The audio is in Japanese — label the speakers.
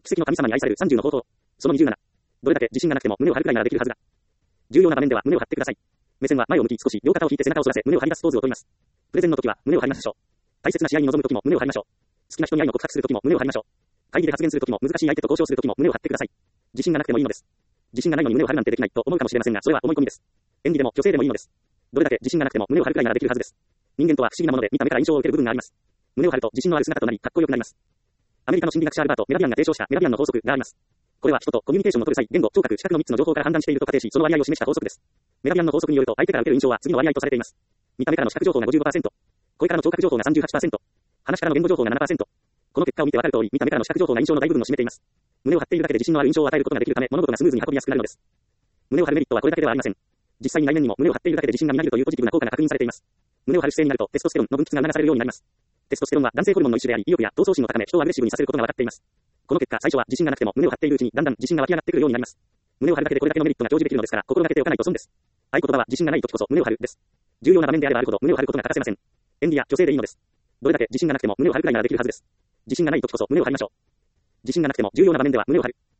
Speaker 1: 奇跡の神様に愛される30の方法。その27。どれだけ自信がなくても胸を張るくらいならできるはずだ。重要な場面では胸を張ってください。目線は前を向き少し両肩を引いて背中を反らせ胸を張り出すポーズをとります。プレゼンの時は胸を張りましょう。大切な試合に臨む時も胸を張りましょう。好きな人に愛の告白する時も胸を張りましょう。会議で発言する時も難しい相手と交渉する時も胸を張ってください。自信がなくてもいいのです。自信がないのに胸を張るなんてできないと思うかもしれませんが、それは思い込みです。演技でも女性でもいいのです。どれだけ自信がなくても胸を張るくらいならできるはずです。人間とは不思議なもので見た目から印象を受ける部分があります。胸を張ると自信のある姿となりかっこよくなります。アメリカの心理学者アルバート・メラビアンが提唱したメラビアンの法則があります。これは人とコミュニケーションを取る際、言語、聴覚、視覚の3つの情報から判断していると仮定し、その割合を示した法則です。メラビアンの法則によると、相手から受ける印象は次の割合とされています。見た目からの視覚情報が 55%、声からの聴覚情報が 38%、話からの言語情報が 7%。この結果を見てわかる通り、見た目からの視覚情報が印象の大部分を占めています。胸を張っているだけで自信のある印象を与えることができるため、物事がスムーズに運びやすくなるのです。胸を張るメリットはこれだけではありません。実際に内面にも胸を張っているだけで自信がみなぎるというポジティブな効果が確認されています。胸を張る姿勢になるとテストステロンの分泌が促されるようになります。テストステロンは男性ホルモンの一種であり、意欲や闘争心を高め、人をアグレッシブにさせることが分かっています。この結果、最初は自信がなくても胸を張っているうちにだんだん自信が湧き上がってくるようになります。胸を張るだけでこれだけのメリットが生じできるのですから、心がけておかないと損です。合言葉は自信がない時こそ胸を張るです。重要な場面であればあるほど胸を張ることが欠かせません。演技や女性でいいのです。どれだけ自信がなくても胸を張るくらいならできるはずです。自信がない時こそ胸を張りましょう。自信がなくても重要な場面では胸を張る。